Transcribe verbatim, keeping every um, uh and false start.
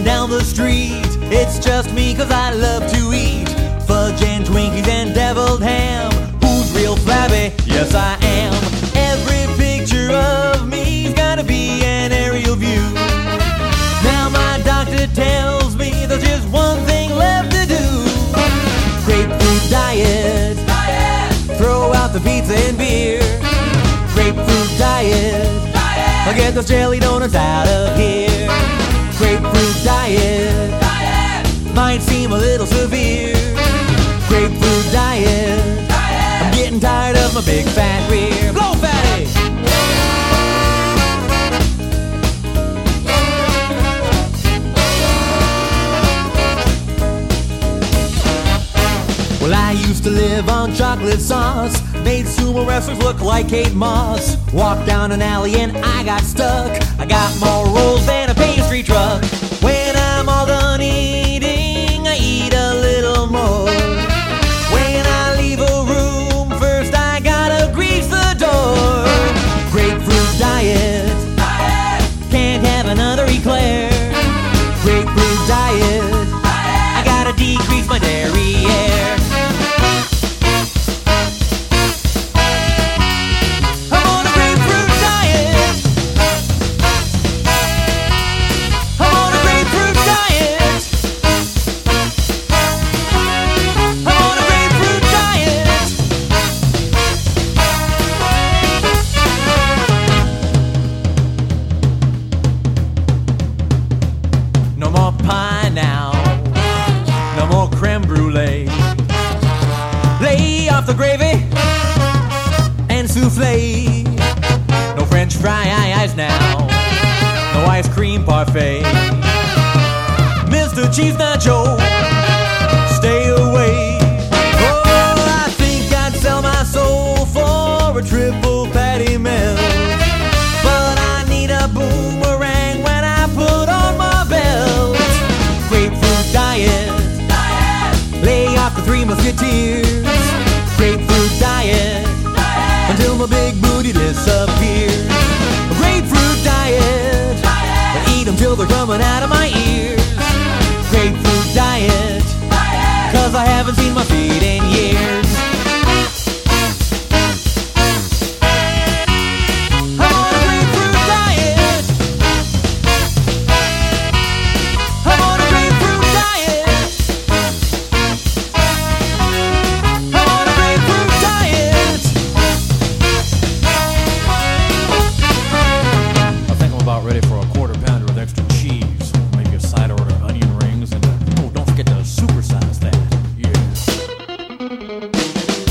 down the street. It's just me cause I love to eat fudge and Twinkies and deviled ham. Who's real flabby? Yes, I am. Every picture of me's gotta be an aerial view. Now my doctor tells me there's just one thing left to do. Grapefruit diet, diet. Throw out the pizza and beer. Grapefruit diet, diet. I'll get those jelly donuts out of here. Grapefruit diet, diet. Might seem a little severe. Grapefruit diet, diet. I'm getting tired of my big fat rear. Blow fatty! Well, I used to live on chocolate sauce. Made sumo wrestlers look like Kate Moss. Walked down an alley and I got stuck. I got more rolls than a pastry truck. When I'm all done eating, I eat a little more. When I leave a room, first I gotta grease the door. Grapefruit diet, diet. Can't have another eclair. Grapefruit diet, diet. I gotta decrease my derriere. No more pie now, no more creme brulee. Lay off the gravy and souffle. No French fry eyes now, no ice cream parfait. Mister Cheese Nacho, stay away. Oh, I think I'd sell my soul for a triple patty melt. But I need a boomerang when I put on my belt. Grapefruit diet, diet. Lay off the Three Musketeers. Grapefruit diet, diet. Until my big booty disappears. Grapefruit diet, diet. Eat them till they're coming out of my ears. Grapefruit diet, diet. Cause I haven't seen my feet in years. Ready for a quarter pounder with extra cheese, maybe a side order of onion rings, and oh, don't forget to supersize that. Yeah.